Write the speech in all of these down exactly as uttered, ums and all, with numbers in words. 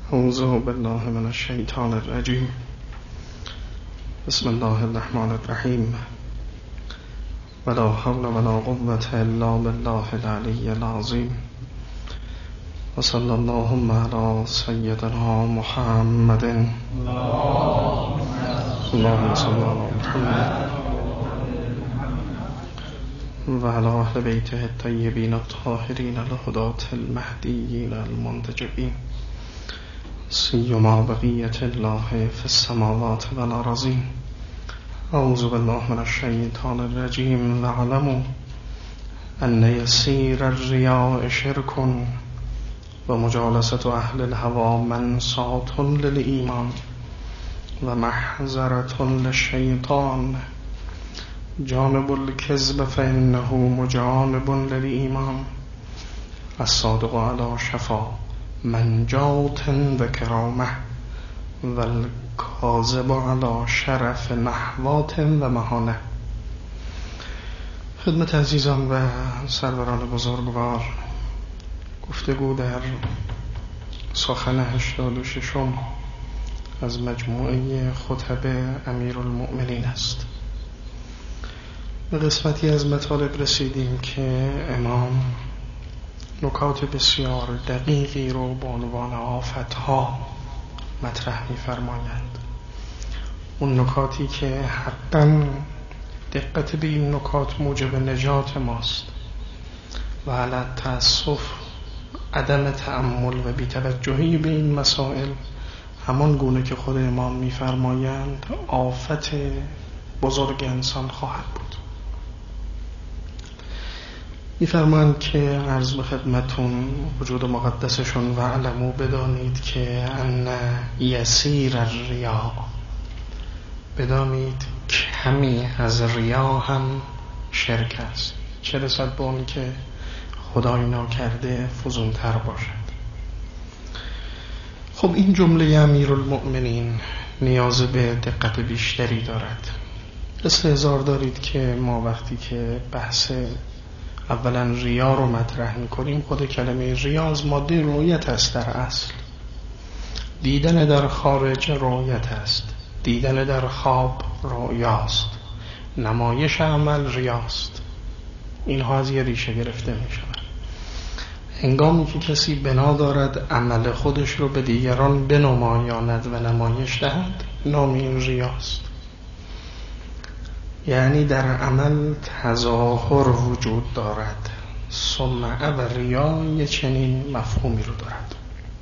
اعوذ بالله من الشیطان الرجیم. بسم الله الرحمن الرحیم. ولا حول ولا قوة الا بالله العلی العظیم. و صلی اللهم علی سیدنا محمد. اللهم صل علی محمد و علی اهل بیته الطیبین الطاهرین الهداة المهدیین المنتجبین، سیما بقیت الله فی السماوات والارضین. اعوذ بالله من الشیطان الرجیم. واعلموا ان یسیر الریاء شرک و مجالسة اهل الهوی منساة للایمان و محضرة للشیطان. جانب الکذب فانه مجانب للایمان. الصادق علی شفا منجات و کرامه و الکاذب علی شرف محوات و مهانه. خدمت عزیزان و سروران بزرگوار، گفتگو در سخن هشتاد و ششم از مجموعه خطب امیرالمؤمنین است. به قسمتی از مطالب رسیدیم که امام نکات بسیار دقیقی رو به عنوان آفتها مطرح می‌فرمایند. اون نکاتی که حقاً دقت به این نکات موجب نجات ماست و علی تأسف عدم تأمل و بی‌توجهی به این مسائل همان گونه که خود امام می‌فرمایند آفت بزرگ انسان خواهد بود. می‌فرمایند که عرض به خدمتون وجود مقدسشون و علمو بدانید که ان یسیر الریا، بدانید کمی از ریا هم شرک است، چه رسد به اون که خدای ناکرده فزونتر باشد. خب این جمله امیرالمؤمنین نیاز به دقت بیشتری دارد. استحضار دارید که ما وقتی که بحث اولا ریا رو مطرح میکنیم، خود کلمه ریا از ماده رؤیت است. در اصل دیدن در خارج رؤیت است، دیدن در خواب رؤیاست، نمایش عمل ریاست. اینها از یه ریشه گرفته میشود. هنگامی که کسی بنا دارد عمل خودش رو به دیگران بنمایاند و نمایش دهد، نام این ریاست. یعنی در عمل تظاهر وجود دارد. سمعه و ریا یه چنین مفهومی رو دارد.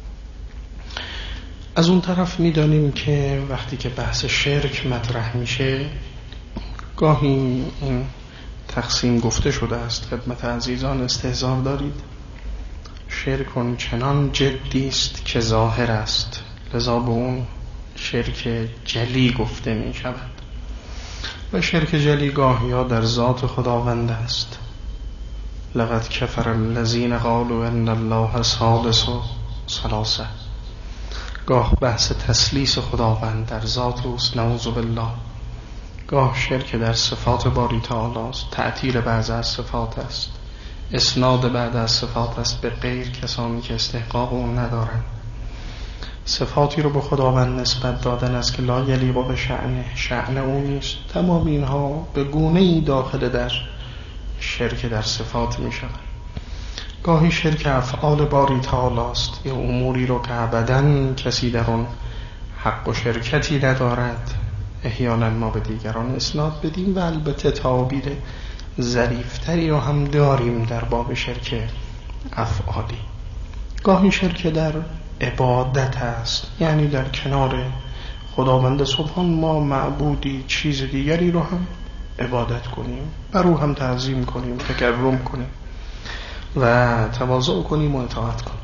از اون طرف میدانیم که وقتی که بحث شرک مطرح میشه، گاهی این تقسیم گفته شده است خدمت عزیزان، استحضار دارید. شرک چنان جدی است که ظاهر است، لذا به اون شرک جلی گفته می شود. و شرک جلی گاهی ها در ذات خداوند است. لقد کفر الذین قالوا ان الله ثالث ثلاثه. گاه بحث تثلیث خداوند در ذات اوست، نعوذ بالله. گاه شرک در صفات باری تعالی است، تعطیل بعض از صفات است، اسناد بعد از صفات است به غیر کسانی که استحقاق اون ندارند. صفاتی رو به خداوند نسبت دادن است که لا یلیق به شأنه، شأن اون نیست. تمام اینها به گونه‌ای داخل در شرک در صفات می شود. گاهی شرک افعال باری تعالی است، یا اموری رو که ابداً کسی در اون حق و شرکتی ندارد احیانا ما به دیگران اسناد بدیم. و البته تعابیر ظریفتری رو هم داریم در باب شرک افعالی. گاهی شرک در عبادت است، یعنی در کنار خداوند سبحان ما معبودی چیز دیگری رو هم عبادت کنیم، بر او هم تعظیم کنیم، تکرم کنیم و تواضع کنیم و اطاعت کنیم.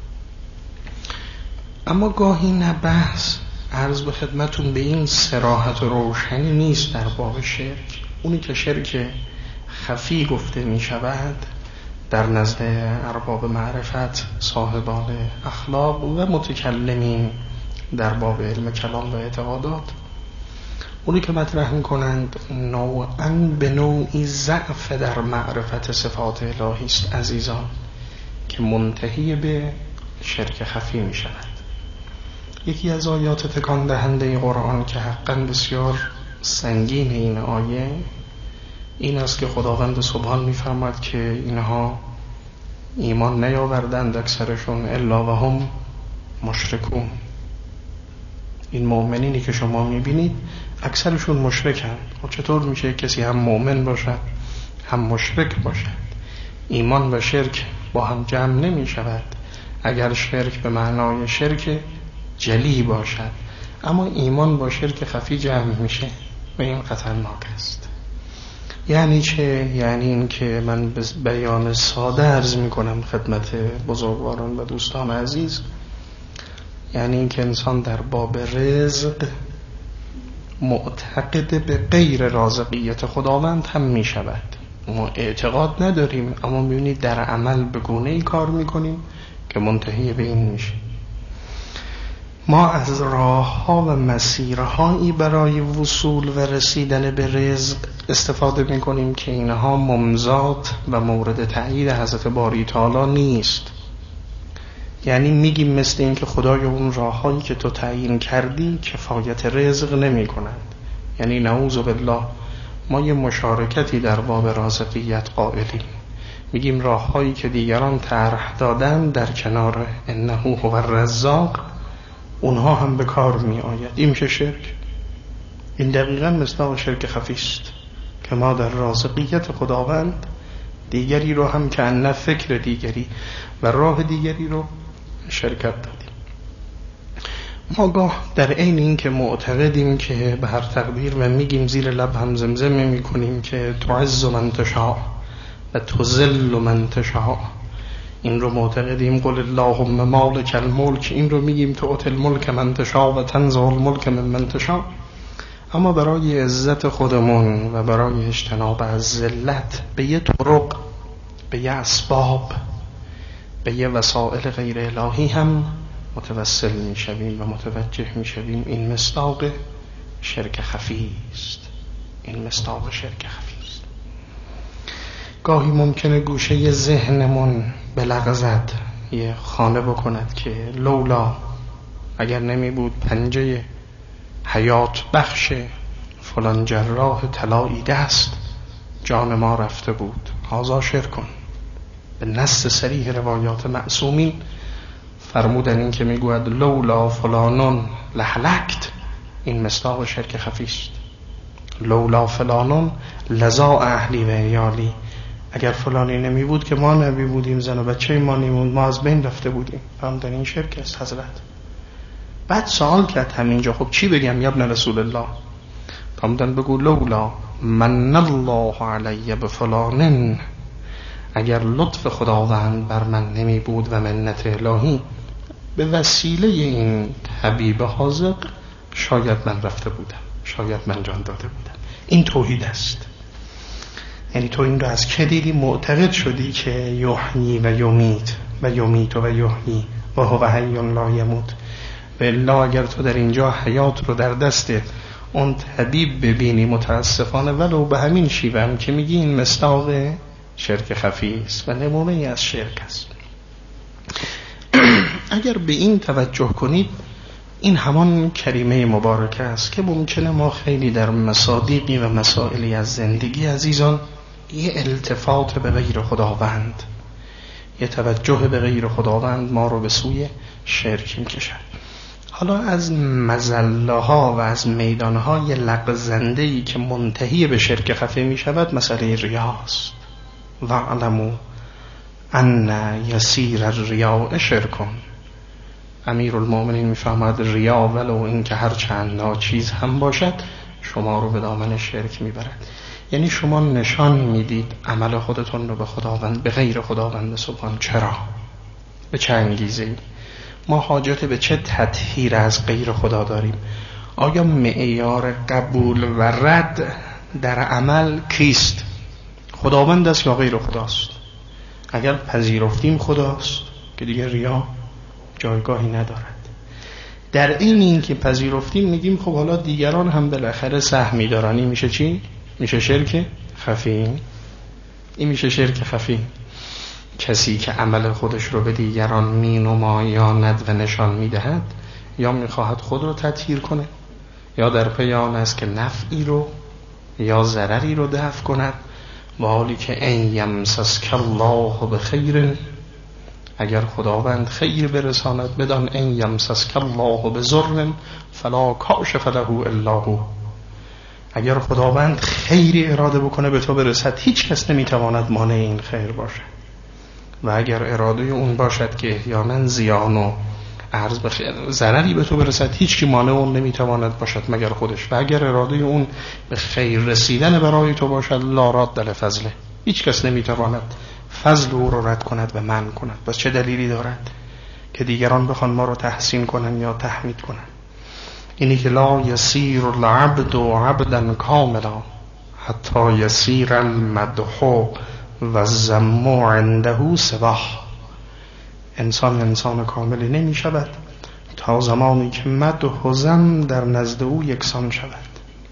اما گاهی نه بحث عرض به خدمتون به این صراحت و روشنی نیست در باب شرک. اونی که شرک خفی گفته می شود در نزد ارباب معرفت، صاحبان اخلاق و متکلمین در باب علم کلام و اعتقادات، اونی که مطرح میکنند نوعاً به نوعی ضعف در معرفت صفات الهی است عزیزان، که منتهی به شرک خفی می شود. یکی از آیات تکان دهنده قرآن که حقا بسیار سنگین این آیه این است که خداوند سبحان می‌فرماید که اینها ایمان نیاوردند اکثرشون الا و هم مشرکون. این مؤمنینی که شما می‌بینید اکثرشون مشرکند. خب چطور میشه کسی هم مؤمن باشد هم مشرک باشد؟ ایمان و شرک با هم جمع نمی شود اگر شرک به معنای شرک جلی باشد، اما ایمان با شرک خفی جمع میشه و این خطرناک است. یعنی چه؟ یعنی این که من به بیان ساده عرض میکنم خدمت بزرگواران و دوستان عزیز، یعنی این که انسان در باب رزق معتقد به غیر رازقیت خداوند هم می شود. ما اعتقاد نداریم اما میبینید در عمل به گونه‌ای کار میکنیم که منتهی به این میشه. ما از راه ها و مسیرهایی برای وصول و رسیدن به رزق استفاده میکنیم که اینها ممزات و مورد تأیید حضرت باری تعالی نیست. یعنی میگیم مثل این که خدای اون راه هایی که تو تعیین کردی کفایت رزق نمی کنند. یعنی نعوذ بالله ما یه مشارکتی در باب رازقیت قائلیم، میگیم راه هایی که دیگران طرح دادن در کنار انه هو الرزاق اونها هم به کار می آید. این میشه شرک. این دقیقاً مصداق شرک خفی است که ما در رازقیت خداوند دیگری رو هم که ان فکر دیگری و راه دیگری رو شرکت دادیم. ما گاه در عین این که معتقدیم که به هر تقدیر و میگیم زیر لب هم زمزمه میکنیم که تعز من تشاء و تذل من تشاء، این رو معتقدیم قل اللهم مالک الملک، این رو میگیم تؤتی الملک من تشاء و تنزع الملک ممن تشاء، اما برای عزت خودمون و برای اجتناب از ذلت به یه طرق، به یه اسباب، به یه وسائل غیر الهی هم متوسل میشویم و متوجه میشویم. این مصداق شرک خفی است. این مصداق شرک خفی است. گاهی ممکنه گوشه ذهنمون بلغزد، یه خانه بکند که لولا اگر نمی بود پنجه حیات بخش فلان جراح طلایی دست جان ما رفته بود. هذا شرکن. به نص صریح روایات معصومین فرمودن این که میگوید لولا فلانون لهلکت، این مصداق شرک خفی است. لولا فلانون لزا اهلی و عیالی، اگر فلانی نمی بود که ما نمی بودیم، زن و بچه ما نمود، ما از بین رفته بودیم. فرمودن این شرک است حضرت. بعد سوال کرد همینجا خب چی بگم یا ابن رسول الله؟ فرمودن بگو لولا من الله علی بفلانن، اگر لطف خداوند بر من نمی بود و منت الهی به وسیله این حبیب حاذق شاید من رفته بودم، شاید من جان داده بودم. این توحید است. یعنی تو این رو از که دیدی؟ معتقد شدی که یحیی و یمیت و یمیت و یحیی و هو حی لا یموت. بالله اگر تو در اینجا حیات رو در دست اون طبیب ببینی متاسفانه ولو به همین شیوه هم که میگی این مصداق شرک خفی است و نمونه ای از شرک است. اگر به این توجه کنید این همان کریمه مبارکه است که ممکنه ما خیلی در مصادیقی و مسائلی از زندگی عزیزان یه التفات به غیر خداوند، یه توجه به غیر خداوند ما رو به سوی شرک می‌کشد. حالا از مزله ها و از میدان های لغزنده‌ای که منتهی به شرک خفی می شود مسئله ریاست. و علمو ان یسیر الریاء شرکن. امیر المؤمنین می فهمد ریا ولو این که هر چند ناچیز هم باشد شما رو به دامن شرک می برد. یعنی شما نشان می دید عمل خودتون رو به خداوند، به غیر خداوند سبحان. چرا؟ به چه انگیزه‌ای؟ ما حاجت به چه تطهیر از غیر خدا داریم؟ آیا معیار قبول و رد در عمل کیست؟ خداوند است یا غیر خداست؟ اگر پذیرفتیم خداست که دیگه ریا جایگاهی ندارد. در این این که پذیرفتیم میگیم خب حالا دیگران هم بالاخره سهمی دارن. این میشه چی؟ میشه شرک خفی. این میشه شرک خفی. کسی که عمل خودش رو به دیگران می نمایاند و نشان می دهد یا میخواهد خود رو تطهیر کنه، یا در پی آن است که نفعی رو یا ضرری رو دفع کند. و حالی که ان یمسسک الله بخیر، اگر خداوند خیر برساند، بدان ان یمسسک الله بضر فلا کاشف له الا هو، اگر خداوند خیری اراده بکنه به تو برسد، هیچ کس نمیتواند مانع این خیر باشه. و اگر اراده اون باشد که احیانا زیان و عرض به ضرری به تو برسد، هیچ کی مانع اون نمیتواند باشد مگر خودش. و اگر اراده اون به خیر رسیدن برای تو باشد، لا راد لفضله، هیچ کس نمیتواند فضل او رو رد کند و منع کند. پس چه دلیلی دارد که دیگران بخوان ما رو تحسین کنن یا تحمید کنن؟ اینی که لا یسیر العبد عبدا کاملا حتی یسیر المدح و الذم عنده سباح. انسان انسان کاملی نمی شود تا زمانی که مدح و ذم در نزد او یکسان شود.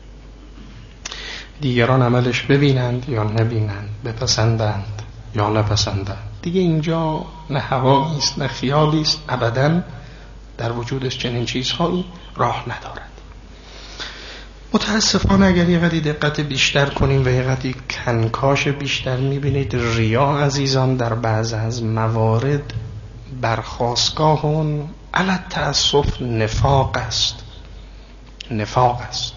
دیگران عملش ببینند یا نبینند، بپسندند یا نپسندند، دیگه اینجا نه هوایی است نه خیالی است، ابداً در وجودش چنین چیزهایی راه ندارد. متاسفانه اگر یه قدری دقت بیشتر کنیم و یه قدری کنکاش بیشتر میبینید، ریا عزیزان در بعض از موارد برخاستگاه اون علی تأسف نفاق است. نفاق است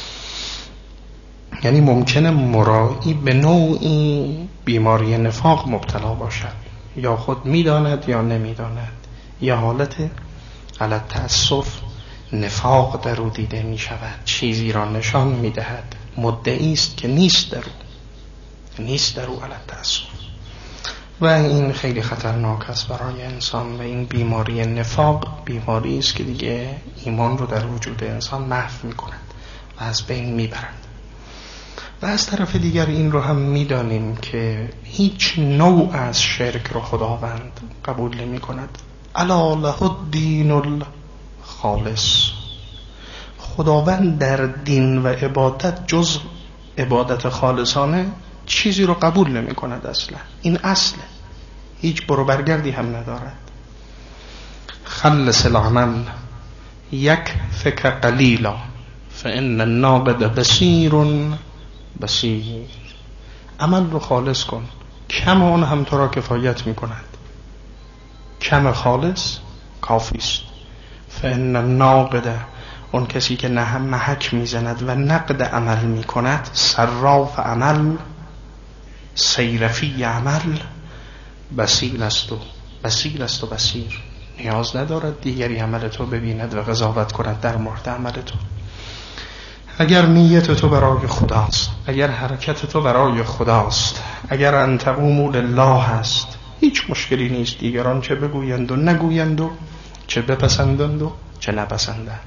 یعنی ممکنه مرایی به نوعی بیماری نفاق مبتلا باشد، یا خود میداند یا نمیداند، یا حالت علی تأسف نفاق در او دیده می شود، چیزی را نشان می دهد، مدعی است که نیست در او، نیست در او علی تأسف. و این خیلی خطرناک است برای انسان. و این بیماری نفاق بیماری است که دیگه ایمان رو در وجود انسان محو می کند و از بین می برد. و از طرف دیگر این رو هم می دانیم که هیچ نوع از شرک رو خداوند قبول نمی کند. الا له الدین الخالص. خداوند در دین و عبادت جز عبادت خالصانه چیزی رو قبول نمی کند اصلا. این اصله، هیچ برو برگردی هم ندارد. خلص العمل یک فکر قلیلا فان الناقد بصیر بصیر. عمل رو خالص کن، کم اون هم تو را کفایت می کند. کم خالص کافی است. فان الناقد، اون کسی که نه هم محک میزند و نقد عمل می کند، صراف عمل، سیرفی عمل، بصیر است و بصیر است و بصیر. نیاز ندارد دیگری عمل تو ببیند و قضاوت کند در مورد عمل تو. اگر نیت تو برای خداست، اگر حرکت تو برای خداست، اگر ان تقوموا لله هست، هیچ مشکلی نیست دیگران چه بگویند و نگویند و چه بپسندند و چه نپسندند.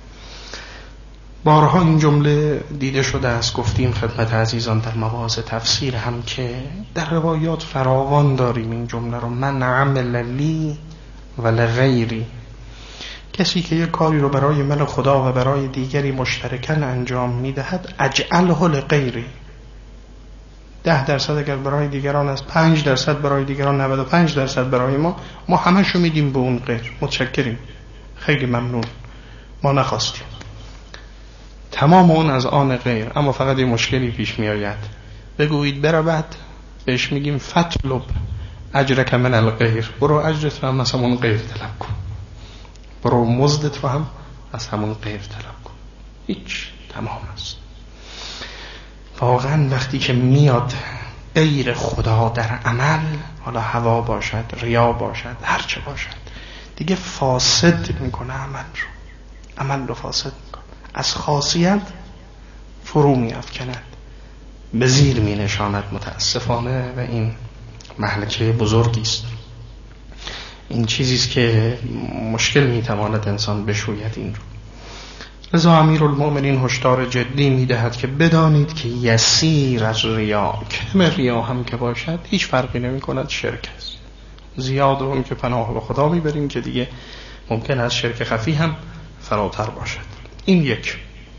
بارها این جمله دیده شده است، گفتیم خدمت عزیزان در مباحث تفسیر هم که در روایات فراوان داریم این جمله رو. من عمل لی و لغیری. کسی که یک کاری رو برای من خدا و برای دیگری مشترکاً انجام میدهد، اجعله لغیری. ده درصد اگر برای دیگران است، پنج درصد برای دیگران، نود و پنج درصد برای ما، ما همشو میدیم به اون غیر. متشکریم، خیلی ممنون، ما نخواستیم. تمام اون از آن غیر. اما فقط یه مشکلی پیش می آید، بگویید برود، بهش میگیم فطلب اجرک من الغیر، برو اجرت رو هم از همون غیر طلب کن، برو مزدت رو هم از همون غیر طلب کن. هیچ، تمام است. واقعا وقتی که میاد غیر خدا در عمل، حالا هوا باشد، ریا باشد، هر چه باشد، دیگه فاسد میکنه عمل رو. عمل رو فاسد میکنه، از خاصیت فرو میافکند، به زیر می نشاند متاسفانه. و این مهلکه بزرگی است. این چیزی است که مشکل میتواند انسان بشوید این رو. لذا امیرالمؤمنین هشدار جدی میدهد که بدانید که یسیر از ریا، کم ریا هم که باشد هیچ فرقی نمی کند، شرک است. زیاد هم که پناه به خدا میبریم که دیگه ممکن است شرک خفی هم فراتر باشد. این یک.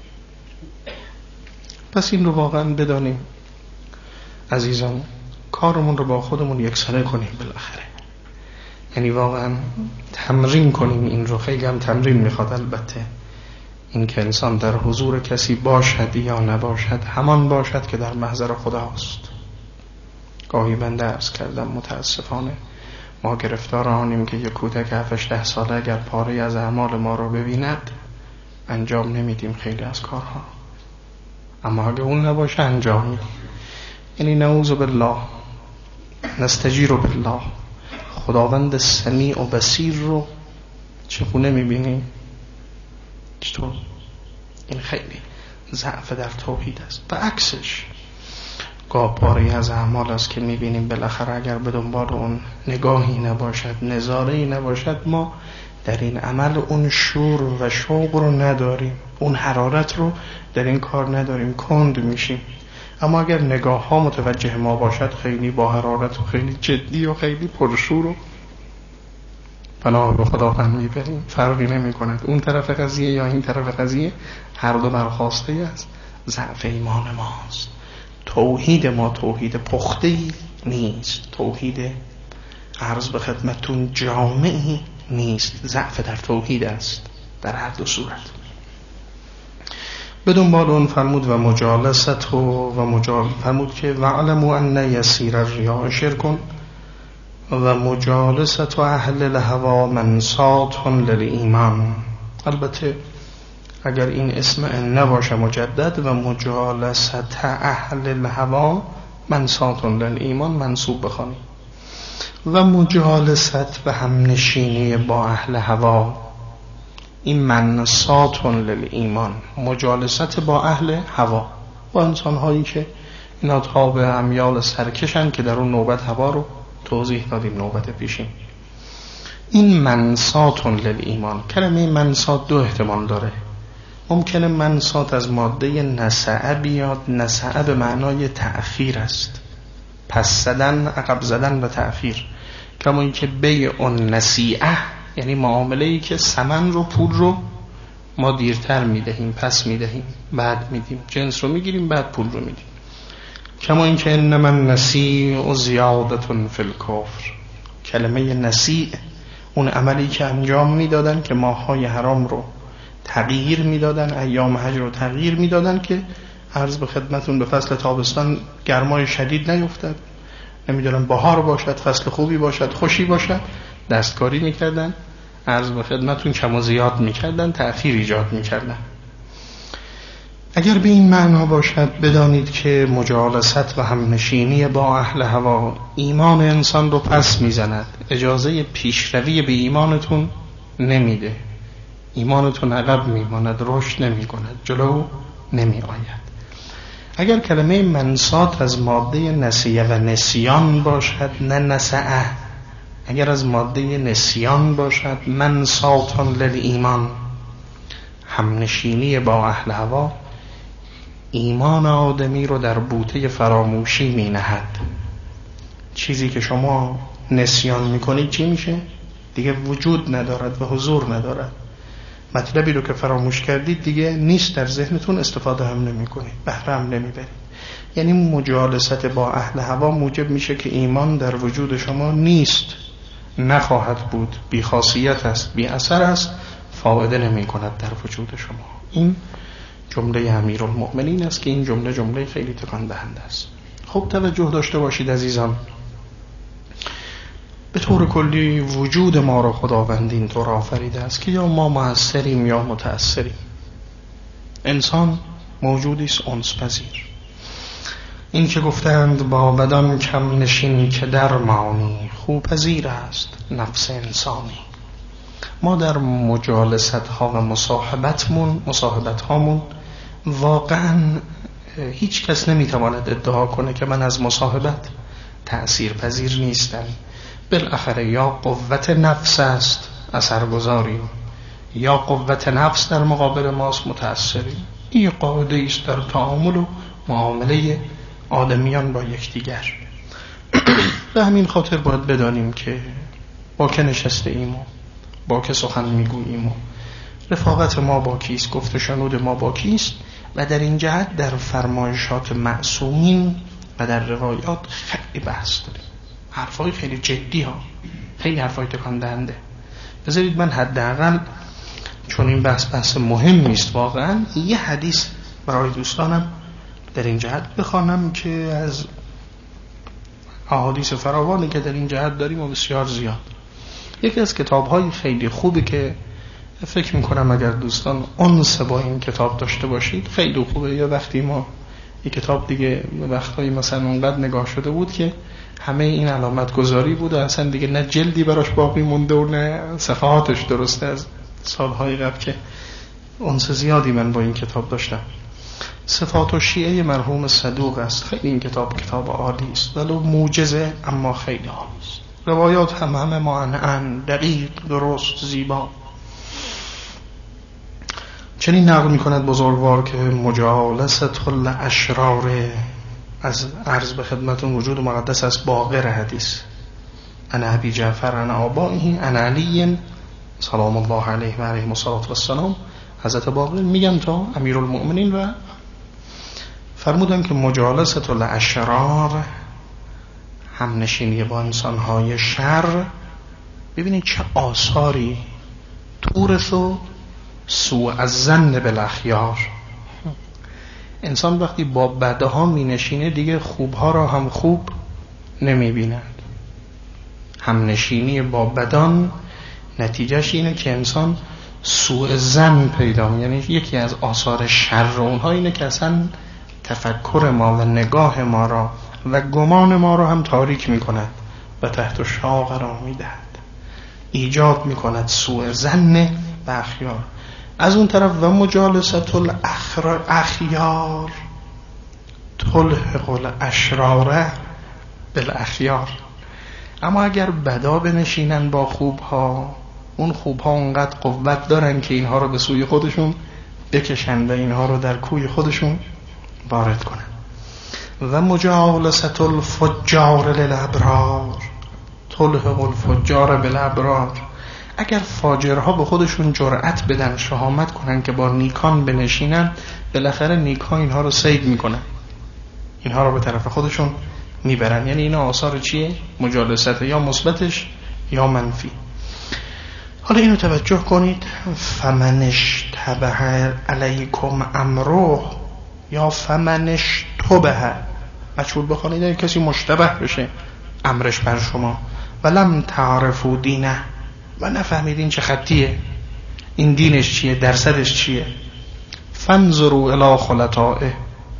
پس این رو واقعا بدانیم عزیزان، کارمون رو با خودمون یکسره کنیم. بالاخره یعنی واقعا تمرین کنیم این رو. خیلی هم تمرین میخواد البته. این که انسان در حضور کسی باشد یا نباشد همان باشد که در محضر خداست. گاهی من درس کردم متاسفانه ما گرفتار آنیم که یک کودک هفت ده ساله اگر پاره از اعمال ما رو ببیند انجام نمیدیم خیلی از کارها، اما اگه اون نباشه انجام میدیم. یعنی نعوذ بالله نستجیر بالله، خداوند سمیع و بصیر رو چگونه میبینیم؟ چطور؟ این خیلی ضعف در توحید است. و عکسش گاه پاری از اعمال است که میبینیم بالاخره اگر به دنبال اون نگاهی نباشد، نظاره‌ای نباشد، ما در این عمل اون شور و شوق رو نداریم، اون حرارت رو در این کار نداریم، کند میشیم. اما اگر نگاه ها متوجه ما باشد خیلی با حرارت و خیلی جدی و خیلی پرشور و پناه به خداوند میبریم. فرقی نمی کند اون طرف قضیه یا این طرف قضیه، هر دو برخواسته است ضعف ایمان ماست. توحید ما توحید پخته‌ای نیست، توحید عرض به خدمتون جامعی نیست، ضعف در توحید است در هر دو صورت. به دنبال اون فرمود و مجالست و, و مجال فرمود که وعلموا ان یسیر الریاء شرک و مجالست اهل الهوا منسات للایمان. البته اگر این اسم نباشه مجدد، و مجالست اهل الهوا منسات للایمان منصوب بخوانیم. و مجالست و همنشینی با اهل هوا این منسات للایمان، مجالست با اهل هوا، با انسان هایی که اینا تاب امیال سرکشن که در اون نوبت هوا رو توضیح دادیم نوبت پیشین. این منسات للایمان، کلمه منسات دو احتمال داره. ممکنه منسات از ماده نسعه بیاد، نسعه به معنای تأخیر است، پس زدن، عقب زدن و تأخیر. کما این که بیع نسیعه یعنی معامله‌ای که ثمن رو، پول رو ما دیرتر میدهیم، پس میدهیم، بعد میدیم، جنس رو میگیریم بعد پول رو میدیم. کما این که انما النسیع زیادة فی الکفر، کلمه نسیع اون عملی که انجام میدادن که ماهای حرام رو تغییر میدادن، ایام حج رو تغییر میدادن که عرض به خدمتون به فصل تابستان گرمای شدید نیفتد، نمیدونم بهار باشد، فصل خوبی باشد، خوشی باشد، دستکاری میکردن، عرض به خدمتون کم و زیاد میکردن، تأخیر ایجاد میکردن. اگر به این معنا باشد بدانید که مجالست و همنشینی با اهل هوا ایمان انسان رو پس میزند، اجازه پیشروی به ایمانتون نمیده، ایمانتون عقب میماند، رشد نمی کند، جلو نمی آید. اگر کلمه منسات از ماده نسیه و نسیان باشد، نه نسعه، اگر از ماده نسیان باشد، منساتان للایمان، همنشینی با اهل هوا ایمان آدمی رو در بوته فراموشی می نهد. چیزی که شما نسیان می کنید چی میشه؟ دیگه وجود ندارد و حضور ندارد. مطلبی رو که فراموش کردید دیگه نیست در ذهنتون، استفاده هم نمی کنید، بهره هم نمی برید. یعنی مجالست با اهل هوا موجب میشه که ایمان در وجود شما نیست، نخواهد بود، بی خاصیت است، بی اثر است، فایده نمی کند در وجود شما. این جمله امیرالمؤمنین است که این جمله جمله خیلی تکان دهنده است. خب توجه داشته باشید عزیزان، به طور کلی وجود ما را خداوند این طور آفریده است که یا ما مؤثریم یا متأثریم. انسان موجودی است انس پذیر. این که گفتند با بدان کم نشین که درمانی، خوب پذیر است نفس انسانی. ما در مجالست ها و مصاحبتمون مصاحبت هامون واقعا هیچ کس نمیتواند ادعا کنه که من از مصاحبت تأثیر پذیر نیستم. بالاخره یا قوت نفس است اثرگذاریم، یا قوت نفس در مقابل ماست متأثریم. این قاعده است در تعامل و معامله آدمیان با یکدیگر. به همین خاطر باید بدانیم که با که نشسته ایم و با که سخن میگوییم و رفاقت ما با کیست، گفت و شنود ما با کیست. و در این جهت در فرمایشات معصومین و در روایات خیلی بحث داریم، حرفای خیلی جدی ها، خیلی حرفای تکان دهنده. بذارید من حداقل چون این بحث بحث مهم نیست واقعا یه حدیث برای دوستانم در این جهت بخوانم که از احادیث فراوانی که در این جهت داریم و بسیار زیاد. یکی از کتاب‌های خیلی خوبی که فکر می‌کنم اگر دوستان انس با این کتاب داشته باشید خیلی خوبه. یا وقتی ما یک کتاب دیگه وقتایی مثلا اونقدر نگاه شده بود که همه این علامت گذاری بود و اصلا دیگه نه جلدی براش باقی مونده و نه صفحاتش درسته. از سالهای قبل که انس زیادی من با این کتاب داشتم. صفات و شیعه مرحوم صدوق است. خیلی این کتاب کتاب عالی است ولو موجزه اما خیلی عالی است. روایات هم همه معنعن دقیق درست زیبا. چنین نقل می‌کند بزرگوار که مجالست الاشرار از عرض به خدمتون وجود مقدس است باقر حدیث انا ابی جعفر انا آبائه انا علی سلام الله علیه و علیه الصلوة والسلام حضرت باقر میگم تا امیرالمؤمنین و فرمودن که مجالست الاشرار همنشینی با انسان‌های شر ببینید چه آثاری تورث و سوء الظن بالاخیار. انسان وقتی با بدها می نشینه دیگه خوبها را هم خوب نمی بیند. همنشینی با بدان نتیجهش اینه که انسان سوء ظن پیدا می، یعنی یکی از آثار شر اونها اینه که اصلا تفکر ما و نگاه ما را و گمان ما را هم تاریک می کند و تحت شعاع قرار می دهد، ایجاد می کند سوء ظن به اخیار. از اون طرف و مجالست الاخیار تلحق الاشرار بالاخیار. اما اگر بدا بنشینن با خوبها، اون خوبها اونقدر قوت دارن که اینها رو به سوی خودشون بکشن و اینها رو در کوی خودشون وارد کنن. و مجالست الفجار للابرار تلحق الفجار بالابرار. اگر فاجرها به خودشون جرأت بدن شهامت کنن که با نیکان بنشینن، بالاخره نیکان اینها رو صید میکنن، اینها رو به طرف خودشون میبرن. یعنی اینا آثار چیه؟ مجالست یا مثبتش یا منفی. حالا اینو توجه کنید. فمن اشتبه علیکم امره یا فمن اشتبه مجبور بخونید کسی مشتبه بشه امرش بر شما ولم تعرفوا دینه و نفهمیدین چه خطیه، این دینش چیه، درصدش چیه. فانظروا الی خلطائه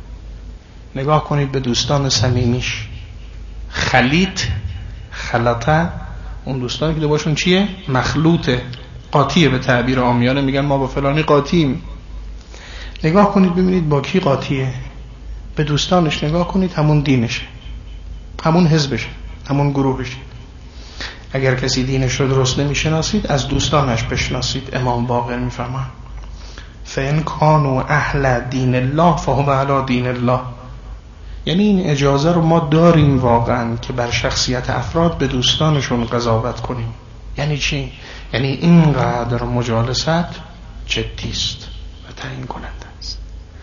نگاه کنید به دوستان صمیمیش. خلیط خلطه اون دوستانی که باشون چیه؟ مخلوطه، قاطیه. به تعبیر عامیانه میگن ما با فلانی قاطیم. نگاه کنید ببینید با کی قاطیه. به دوستانش نگاه کنید، همون دینشه، همون حزبشه، همون گروهشه. اگر کسی دینش رو درست نمیشناسید از دوستانش بشناسید. امام باقر میفرمان فإن كانوا اهل دین الله فهم علی دین الله. یعنی این اجازه رو ما داریم واقعا که بر شخصیت افراد به دوستانشون قضاوت کنیم. یعنی چی؟ یعنی اینقدر مجالست جدی است و تعیین کننده است.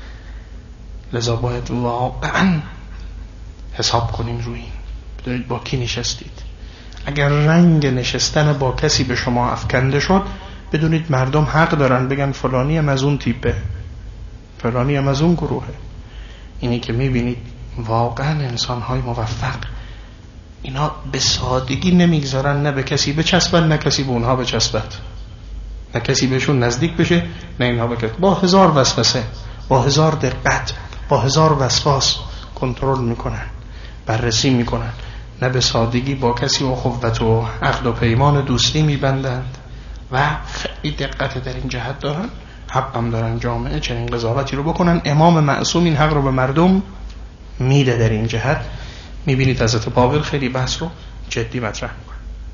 لذا باید واقعا حساب کنیم روی این. بدونید با کی نشستید. اگر رنگ نشستن با کسی به شما افکنده شد، بدونید مردم حق دارن بگن فلانی هم از اون تیپه، فلانی هم از اون گروهه. اینی که میبینید واقعا انسان‌های موفق اینا به سادگی نمیگذارن نه به کسی بچسبن نه کسی به اونها بچسبد، نه کسی بهشون نزدیک بشه نه اینها بکرد. با هزار وسوسه، با هزار دقت، با هزار وسواس کنترل میکنن، بررسی میکنن. نه به سادگی با کسی اخوت و عقد و پیمان دوستی میبندند و خیلی دقت در این جهت دارن. حق هم دارن جامعه چنین قضاوتی رو بکنن. امام معصوم این حق رو به مردم میده. در این جهت میبینید حضرت باقر خیلی بحث رو جدی مطرح میکنن.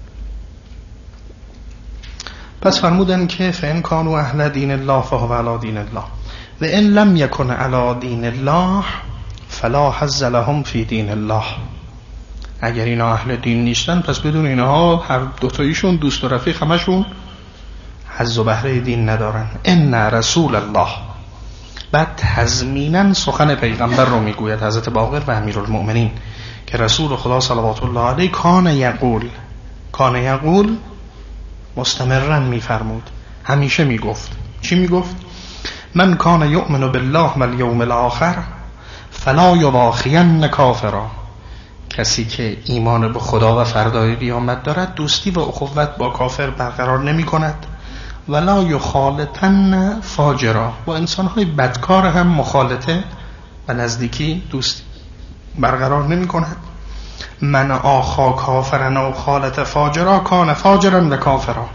پس فرمودن که فإن كانوا اهل دین الله فهو علی دین الله و ان لم یکن علی دین الله فلا حظ لهم فی دین الله. اگر اینا اهل دین نیستن پس بدون اینها هر دوتاییشون دوست و رفیق همشون حظ و بهره دین ندارن. ان رسول الله. بعد تضمیناً سخن پیغمبر رو میگوید حضرت باقر و امیرالمؤمنین که رسول خدا صلوات الله علیه کان یقول کان یقول مستمرا میفرمود، همیشه میگفت. چی میگفت؟ من کان یؤمن بالله و الیوم الاخر فلا یواخین کافرا. کسی که ایمان به خدا و فردای قیامت دارد دوستی و اخوت با کافر برقرار نمی کند. ولا یخالطن فاجرا، با انسان‌های بدکار هم مخالطه و نزدیکی دوستی برقرار نمی کند. من آخا کافرن و خالط فاجرا کان فاجرن و کافرا.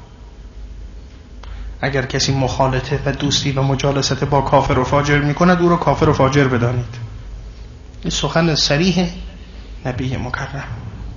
اگر کسی مخالطه و دوستی و مجالست با کافر و فاجر می کند، او را کافر و فاجر بدانید. این سخن صریح نبی مکرم.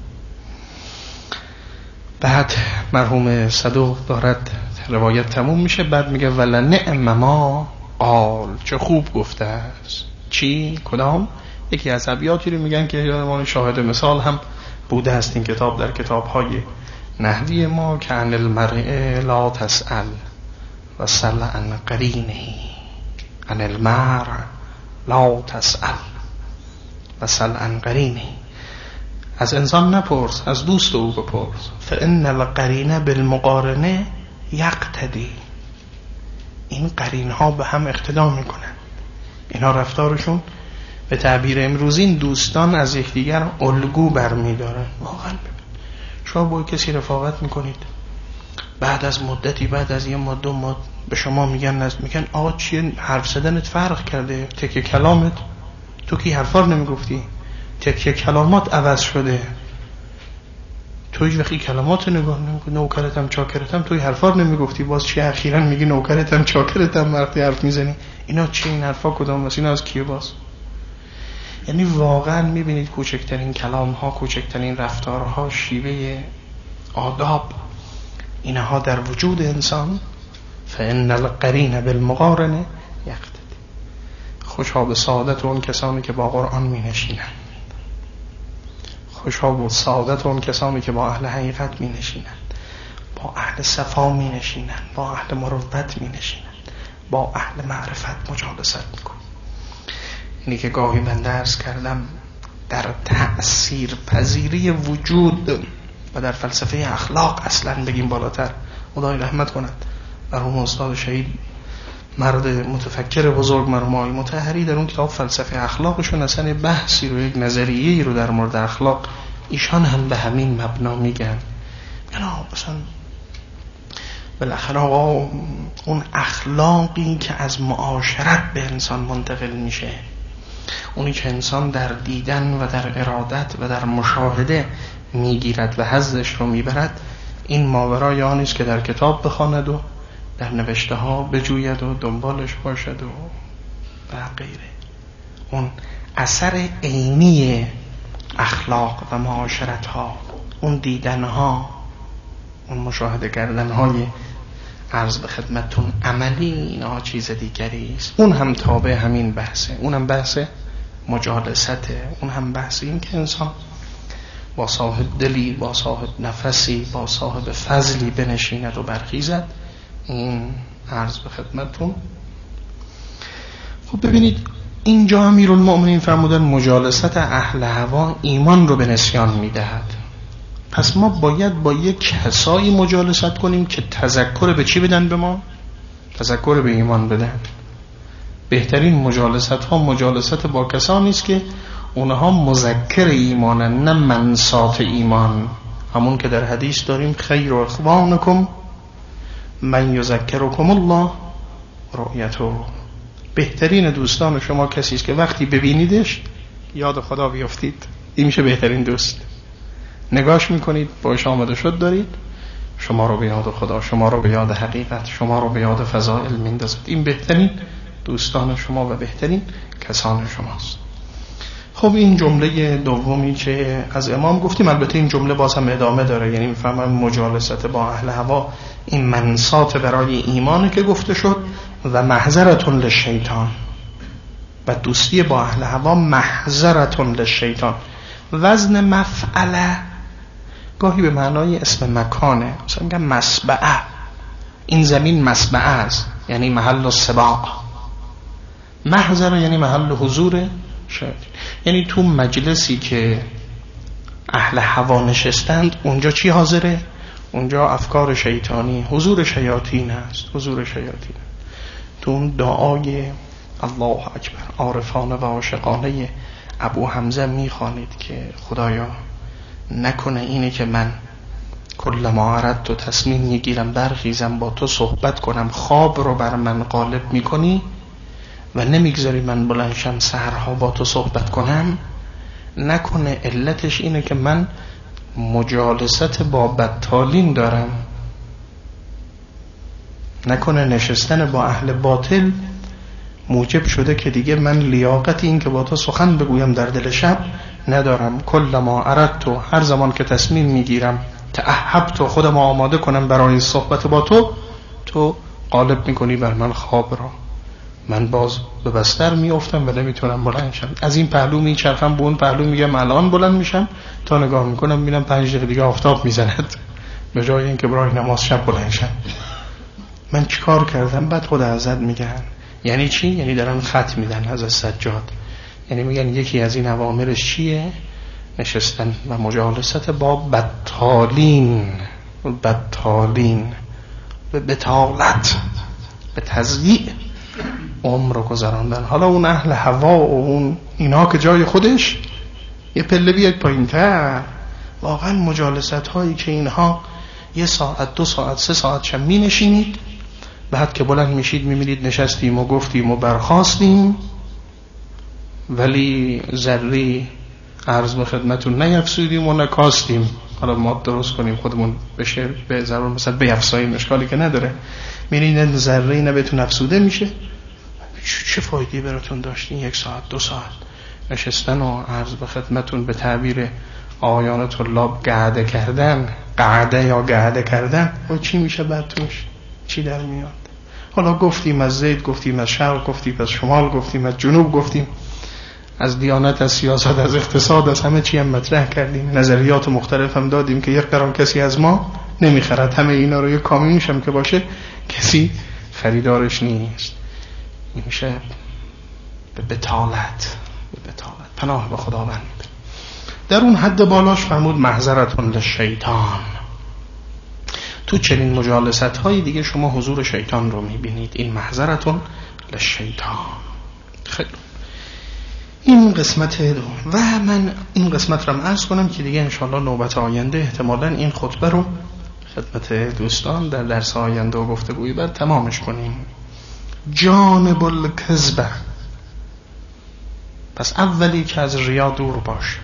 بعد مرحوم صدوق دارد روایت تموم میشه، بعد میگه ولنعم ما قال، چه خوب گفته است. چی؟ کدام؟ یکی از ابیاتی رو میگن که یادمان شاهد مثال هم بوده است این کتاب در کتاب‌های نحوی ما، که عن المرء لا تسأل و سل عن قرینه. عن المرء لا تسأل و سل عن قرینه. از انسان نپرس، از دوست او بپرس. فإن القرین بالمقارنه یقتدی. این قرین ها به هم اقتدا میکنن، اینا رفتارشون به تعبیر امروزی این دوستان از یکدیگر الگو برمیدارن. واقعا شما با کسی رفاقت میکنید، بعد از مدتی، بعد از یه مدت مد به شما میگن نزد میگن آقا چیه حرف زدنت فرق کرده، تکه کلامت، تو کی حرفا رو نمیگفتی، تکه کلامات عوض شده، تو هیچ وقتی کلمات نگاه نمیکنی، نوکرتم چاکرتم، توی حرفا رو نمیگفتی، باز چی اخیراً میگی نوکرتم چاکرتم وقتی حرف میزنی. اینا چی؟ این حرفا کدام واسه اینا از کیه باز؟ یعنی واقعا میبینید کوچکترین کلام ها، کوچکترین رفتارها، شیوه آداب، اینها در وجود انسان فإن القرین بالمقارنه یقتدی. خوشا به سعادت اون کسانی که با قرآن می نشینند، خوشا به سعادت اون کسانی که با اهل حقیقت می نشینند، با اهل صفا می نشینند، با اهل مروت می نشینند، با اهل معرفت مجالست می کنند. اینی که گاهی من درس کردم در تأثیر پذیری وجود و در فلسفه اخلاق اصلا بگیم بالاتر، خدای رحمت کند مرحوم استاد شهید مرد متفکر بزرگ مرحوم آقای مطهری در اون کتاب فلسفه اخلاقشون اصلا بحثی رو، یک نظریه‌ای رو در مورد اخلاق ایشان هم به همین مبنا میگن. یعنی مثلا بالاخره اون اخلاقی که از معاشرت به انسان منتقل میشه، اونی که انسان در دیدن و در ارادت و در مشاهده میگیرد و حظش رو میبرد، این ماورای آنیست که در کتاب بخواند و در نوشته ها بجوید و دنبالش باشد و و غیره. اون اثر عینی اخلاق و معاشرت ها، اون دیدن ها، اون مشاهده کردن های عرض به خدمتون عملی، اینها چیز دیگری است. اون هم تابع همین بحثه، اون هم بحث مجالسته، اون هم بحث این که انسان با صاحب دلی، با صاحب نفسی، با صاحب فضلی بنشیند و برخیزد. این عرض به خدمتون. خب ببینید اینجا امیرالمؤمنین فرمودن مجالست اهل هوا ایمان رو به نسیان میدهد. پس ما باید با یک کسایی مجالست کنیم که تذکر به چی بدن؟ به ما تذکر به ایمان بدن. بهترین مجالست ها مجالست با کسانی است که اونها مذکر ایمانن، نه منسات ایمان. همون که در حدیث داریم خیر و اخوانکم من یذکرکم الله رؤیته. بهترین دوستان شما کسی است که وقتی ببینیدش یاد خدا بیافتید. این میشه بهترین دوست. نگاش میکنید، باش آمده شد دارید، شما رو به یاد خدا، شما رو به یاد حقیقت، شما رو به یاد فضائل میندازد. این بهترین دوستان شما و بهترین کسان شماست. خب این جمله دومی که از امام گفتیم، البته این جمله باز هم ادامه داره، یعنی میفهمم مجالست با اهل هوا این منسات برای ایمانه که گفته شد و محذرتون للشیطان، و دوستی با اهل هوا محذرتون للشیطان. وزن مفعله گاهی به معنای اسم مکانه، مثلا میگم مسبعه، این زمین مسبعه است، یعنی محل السباق. محذر یعنی محل حضور شاید، یعنی تو مجلسی که اهل هوا نشستند، اونجا چی حاضره؟ اونجا افکار شیطانی، حضور شیاطین است، حضور شیاطین. تو اون دعای الله اکبر عارفانه و عاشقانه ابو حمزه میخوانید که خدایا نکنه اینه که من کل ما اردت و تصمیم میگیرم برخیزم با تو صحبت کنم، خواب رو بر من غالب میکنی و نمیگذاری من بلندشم سحرها با تو صحبت کنم. نکنه علتش اینه که من مجالست با بدتالین دارم، نکنه نشستن با اهل باطل موجب شده که دیگه من لیاقت این که با تو سخن بگویم در دل شب ندارم. کل ما اردت، هر زمان که تصمیم میگیرم تعهبت و خودم آماده کنم برای این صحبت با تو، تو غالب میکنی بر من خواب را. من باز به بستر میافتم و نمیتونم بلند شم، از این پهلو میچرخم به اون پهلو، میگم الان بلند میشم، تا نگاه میکنم میبینم پنج دقیقه دیگه آفتاب میزند به جای اینکه برای نماز شب بلند شم. من چیکار کردم؟ بعد خود حضرت میگن یعنی چی؟ یعنی دارن خط میدن از سجاد، یعنی میگن یکی از این اوامرش چیه؟ نشستن و مجالست با بدتالین، بدتالین به بتالت، به تضییع عمر رو گذراندن. حالا اون اهل هوا و اون اینا که جای خودش یه پله بیاد پایین‌تر، واقعا مجالست هایی که اینها یه ساعت دو ساعت سه ساعت شم می نشینید، بعد که بلند میشید میبینید نشستیم و گفتیم و برخاستیم ولی ذری عرض به خدمتون نیفسودیم و نکاستیم. حالا ما درست کنیم خودمون بشه به ضرور مثلا بیفساییم، اشکالی که نداره. میرین ذره نه بهتون افسوده میشه، چه فایده براتون داشتین یک ساعت دو ساعت نشستن و عرض به خدمتون به تعبیر آیان طلاب قعده کردن، قعده یا قعده کردن، و چی میشه بعدش؟ چی در میاد؟ حالا گفتیم از زید، گفتیم از شرق، گفتیم از شمال، گفتیم از جنوب، گفتیم از دیانت، از سیاست، از اقتصاد، از همه چی هم مطرح کردیم، نظریات مختلف هم دادیم که یک قران کسی از ما نمیخرد. همه اینا رو یک کامیونش هم که باشه کسی خریدارش نیست. این میشه به بتالت، به بتالت. پناه به خداوند. در اون حد بالاش فرمود محضرتون للشیطان. تو چنین مجالست هایی دیگه شما حضور شیطان رو میبینید. این محضرتون للشیطان. خیلی این قسمت دو. و من این قسمت رو عرض کنم که دیگه انشاءالله نوبت آینده احتمالاً این خطبه رو خدمت دوستان در درس آینده و گفتگویی بعد تمامش کنیم. جانب الکذبه. پس اولی که از ریا دور باش،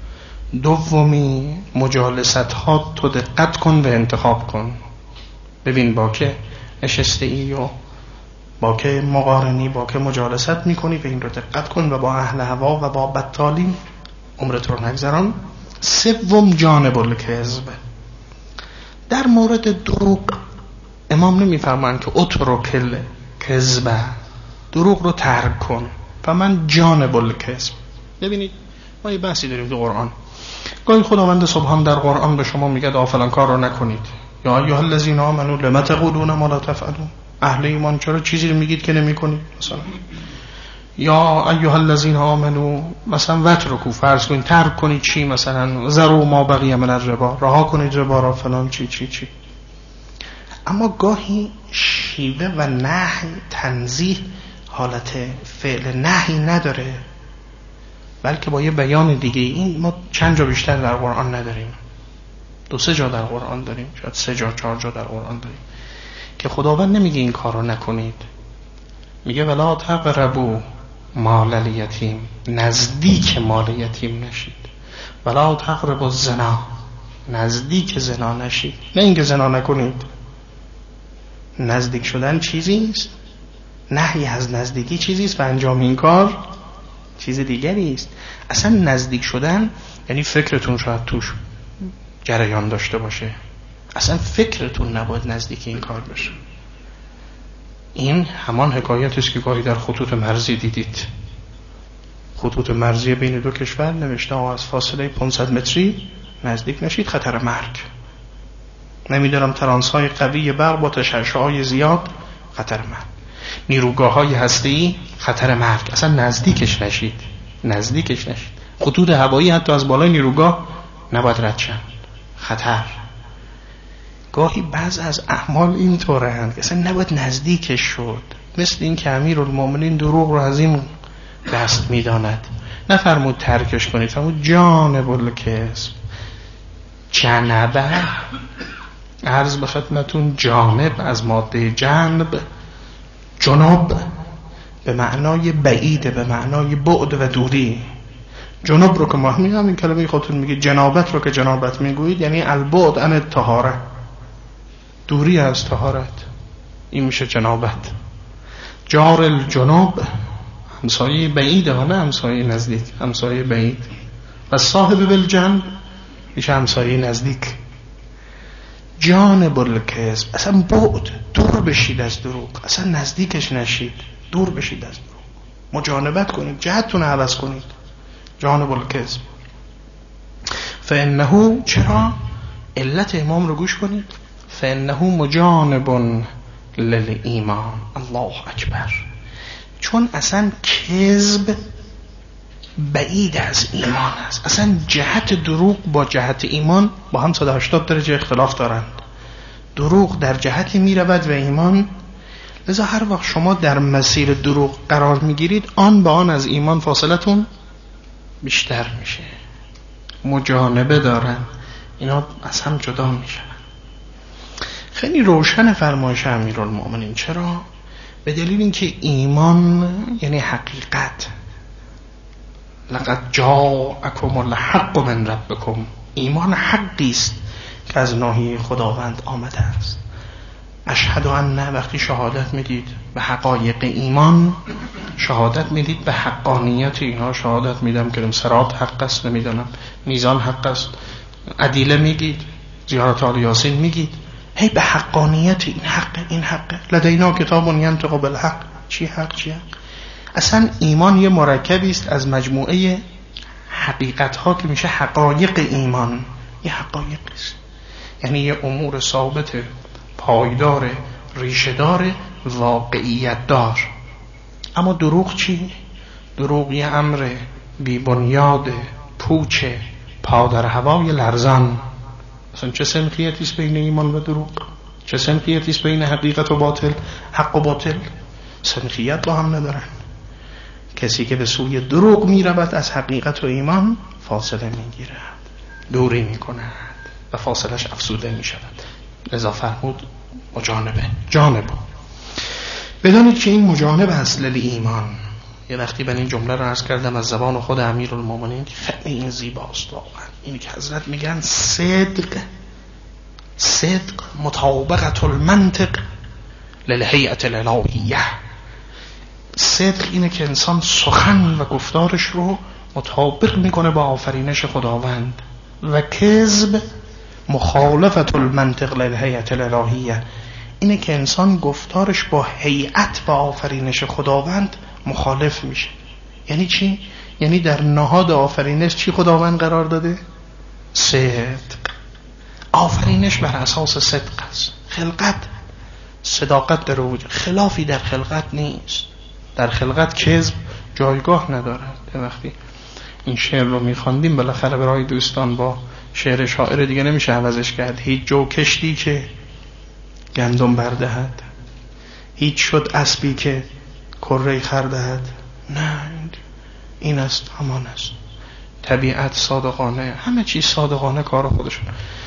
دومی مجالست ها تو دقت کن و انتخاب کن. ببین با که نشسته ای و با که مقارنی، با که مجالست میکنی و این رو دقت کن و با اهل هوا و با بدتالین عمرت رو نگذران. سوم جانب الکذب. در مورد دروغ امام نمیفرمان که اترک الکذب، دروغ رو ترک کن. و من جانب الکذب. ببینید ما یه بحثی داریم تو قرآن. گاهی خداوند سبحان در قرآن به شما میگه آ فلان کار رو نکنید. یا ایها الذین آمنوا لم تقولون ما لا تفعلون. اهل ایمان چرا چیزی رو میگید که نمیکنید؟ مثلا یا ایها الذین آمنوا مثلا وترکوا، فرض کنید ترک کنید چی؟ مثلا ذروا ما بقی من الربا، رها کنید ربا را، فلان چی چی چی. اما گاهی شیوه و نهی تنزیه حالت فعل نهی نداره، بلکه با یه بیان دیگه. این ما چند جا بیشتر در قرآن نداریم، دو سه جا در قرآن داریم، شاید سه جا چهار جا در قرآن داریم که خداوند نمیگه این کار رو نکنید، میگه ولا تقربوا مال الیتیم، نزدیک مال یتیم نشید. ولا تقربوا الزنا، نزدیک زنا نشید. نه اینکه زنا نکنید، نزدیک شدن چیزی است، نهی از نزدیکی چیزی است و انجام این کار چیز دیگری است. اصلا نزدیک شدن یعنی فکرتون شاید توش جریان داشته باشه، اصلا فکرتون نباید نزدیک این کار بشه. این همان حکایتی است که گاهی در خطوط مرزی دیدید. خطوط مرزی بین دو کشور نوشته از فاصله پانصد متری نزدیک نشید، خطر مرگ. نمیدارم ترانس‌های قوی برق با تشعشع‌های زیاد، خطر مرگ. نیروگاه‌های هسته‌ای، خطر مرگ. اصلا نزدیکش نشید، نزدیکش نشید. خطوط هوایی حتی از بالای نیروگاه نباید رد شن، خطر. گاهی بعض از اعمال این طوره هست که اصلا نباید نزدیکش شد، مثل این که امیرالمومنین دروغ رو از این دست میداند، نفرمود ترکش کنید، فرمود جانب الکذب. جنبه عرض به خدمتون جانب از ماده جنب، جنوب به معنای بعیده، به معنای بعد و دوری. جنوب رو که ما میگم این کلمه خودتون میگه، جنابت رو که جنابت میگویید یعنی البعد عن الطهاره، دوری از طهارت، این میشه جنابت. جار الجنوب همسایه بعید، نه همسایه نزدیک، همسایه بعید. و صاحب بالجنب میشه همسایه نزدیک. جانب الکذب اصلا بعد، دور بشید از دروغ، اصلا نزدیکش نشید، دور بشید از دروغ، مجانبت کنید، جهتتون عوض کنید. جانب الکذب. فانه، چرا؟ علت امام رو گوش کنید. فانه مجانب للایمان. الله اکبر. چون اصلا کذب بعید از ایمان است، اصلا جهت دروغ با جهت ایمان با هم صد و هشتاد درجه اختلاف دارند. دروغ در جهتی می رود و ایمان، لذا هر وقت شما در مسیر دروغ قرار می گیرید آن به آن از ایمان فاصلتون بیشتر میشه، مجانبه دارن، اینا از هم جدا میشن. خیلی روشن فرمایش امیرالمومنین. چرا؟ به دلیل اینکه ایمان یعنی حقیقت. لقد جاءکم الحق من ربکم. ایمان حقی است که از ناحیه خداوند آمده است. اشهد ان، وقتی شهادت میدید به حقایق ایمان، شهادت میدید به حقانیت اینها. شهادت میدم که صراط حق است، نمیدونم میزان حق است، ادله میگید، زیارت آل یاسین میگید، هی به حقانیت این حق، این حق. لدینا کتاب ینطق بالحق. چی حق؟ چی حق؟ اصلا ایمان یه مرکبی است از مجموعه حقیقت ها که میشه حقایق ایمان. یه حقایق است، یعنی یه امور ثابت، پایدار، ریشه‌دار، واقعیت دار. اما دروغ چی؟ دروغ یه امر بی بنیاد، پوچه، پا در هوای لرزان. اصلا چه سنخیتی است بین ایمان و دروغ؟ چه سنخیتی است بین حقیقت و باطل، حق و باطل؟ سنخیت با هم ندارن. کسی که به سوی دروغ می رود از حقیقت و ایمان فاصله می گیرد، دوری می کند و فاصلش افزوده می شود. لذا فرمود مجانبه، جانبه. بدانید که این مجانب است لیل ایمان. یه وقتی من این جمله رو عرض کردم از زبان خود امیرالمومنین که خیلی این زیباست واقعا. اینی که حضرت میگن صدق، صدق مطابقت المنطق للهیئت الالهیه. صدق اینه که انسان سخن و گفتارش رو مطابق میکنه با آفرینش خداوند، و کذب مخالفت المنطق للهیئت الالهیه، اینه که انسان گفتارش با هیئت و آفرینش خداوند مخالف میشه. یعنی چی؟ یعنی در نهاد آفرینش چی خداوند قرار داده؟ صدق. آفرینش بر اساس صدق است. خلقت صداقت در وجود، خلافی در خلقت نیست. در خلقت کذب جایگاه ندارد. وقتی این شعر رو میخواندیم بالاخره برای دوستان با شعر شاعر دیگه نمیشه عوضش کرد. هیچ جو کشتی که گندم بردهد، هیچ شد اسبی که کره خر دهد. نه، این است، همان است. طبیعت صادقانه، همه چیز صادقانه کار خودشون.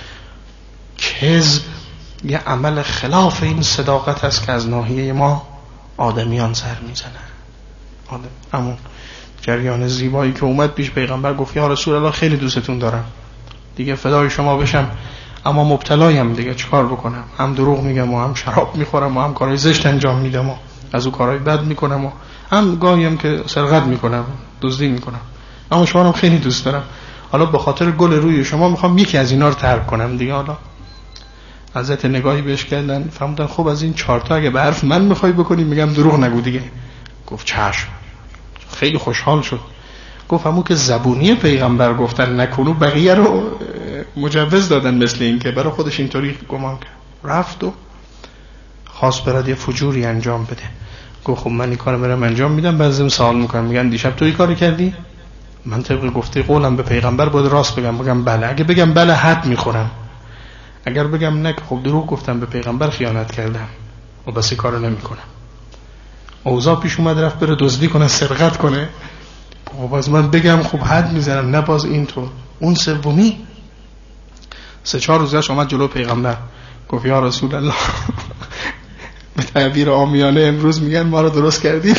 کذب یه عمل خلاف این صداقت است که از ناحیه ما آدمیان سر میزنن. آدم همون جریان زیبایی که اومد پیش پیغمبر گفت یا رسول الله خیلی دوستتون دارم، دیگه فدای شما بشم، اما مبتلایم دیگه، چیکار بکنم؟ هم دروغ میگم و هم شراب میخورم و هم کارهای زشت انجام میدم و از او کارهای بد میکنم و هم گاهی هم که سرقت میکنم، دزدی میکنم، اما شما رو خیلی دوست دارم. حالا به خاطر گل روی شما میخوام یکی از اینا رو ترک کنم دیگه. حالا حضرت نگاهی بهش کردن، فهمیدن خب از این چهار تا اگه به حرف من میخوای بکنی، میگم دروغ نگو دیگه. گفت چشم. خیلی خوشحال شد. گفت همون که زبونی پیغمبر گفتن نکنو، بقیه رو مجوز دادن مثل این که برای خودش اینطوری گمان کرد. رفت و خواست برد یه فجوری انجام بده. گفت خب من این کارو برام انجام میدم، بعضیم سوال میکنم، میگن دیشب تو این کارو کردی؟ من طبق گفته قولم به پیغمبر باید راست بگم، بگم بله. اگه بگم بله حد میخورم، اگر بگم نه خب دروغ گفتم به پیغمبر خیانت کردم و بس کارو نمیکنم. اوضاع پیش اومد رفت بره دزدی کنه، سرقت کنه، خب باز من بگم خب حد میزنم، نه باز اینطور. اون سومی سه چهار روزش اومد جلو پیغمبر گفت یا رسول الله به تعبیر عامیانه امروز میگن ما رو درست کردید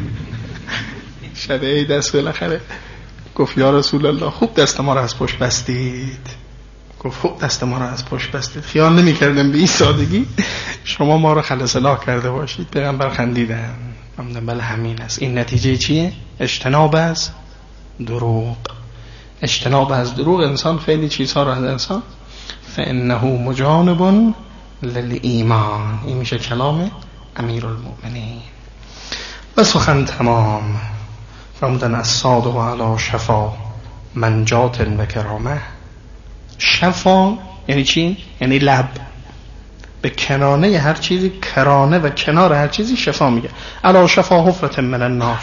شده ای دست بالاخره. گفت یا رسول الله خوب دست ما رو از پشت بستید. گفت خوب دست ما رو از پشت بستید، خیال نمی کردم به این سادگی شما ما رو خلص الله کرده باشید. پیغمبر خندیدن. بله همین است. این نتیجه چیه؟ اجتناب از دروغ. اجتناب از دروغ انسان خیلی چیزها رو از انسان. فانه مجانب للایمان. این میشه کلام امیرالمؤمنین. و سخن تمام. فرمودن الصادق علی شفا منجات و کرامه. شفا یعنی چی؟ یعنی لب. به کنانه هر چیزی، کرانه و کنار هر چیزی شفا میگه. علی شفا حفرة من النار.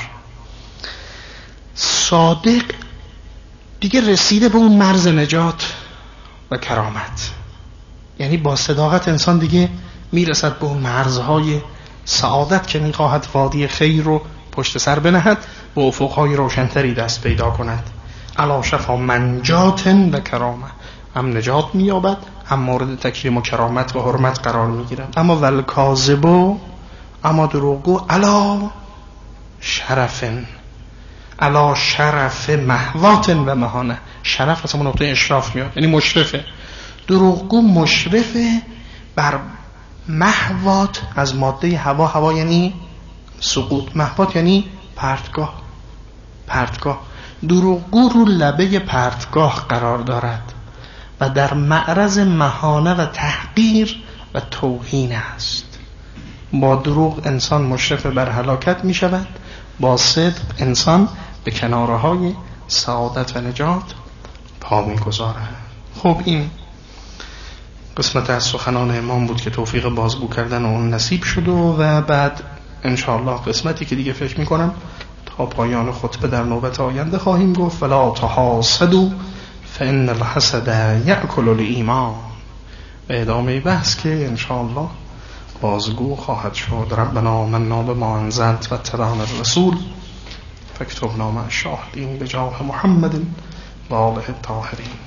صادق دیگه رسیده به اون مرز نجات و کرامت. یعنی با صداقت انسان دیگه میرسد به اون مرزهای سعادت که میخواهد وادی خیر رو پشت سر بنهد و افقهای روشنتری دست پیدا کند. علی شفا منجات و کرامه. هم نجات مییابد، هم مورد تکریم و کرامت و حرمت قرار میگیرد. اما والکاذب، اما دروغگو، علی شرفن، علی شرف محوات و مهانه. شرف از همون نقطه اشراف میاد، یعنی مشرفه. دروغگو مشرفه بر محوات از ماده هوا. هوا یعنی سقوط، محوات یعنی پرتگاه. پرتگاه. دروغگو رو لبه پرتگاه قرار دارد و در معرض مهانه و تحقیر و توهین است. با دروغ انسان مشرف بر هلاکت می شود، با صدق انسان به کنارهای سعادت و نجات پا می گذارد. خب این قسمت از سخنان امام بود که توفیق بازگو کردن اون نصیب شد و, و بعد انشاءالله قسمتی که دیگه فکر می کنم تا پایان خطبه در نوبت آینده خواهیم گفت. ولا تحاسدوا فإن الحسد یأکل الایمان. به ادامه بحث که انشاءالله بازگو خواهد شد. ربنا آمنا بما انزلت و اتبعنا الرسول فاکتبنا مع الشاهدین بجاه محمد و آله الطاهرین.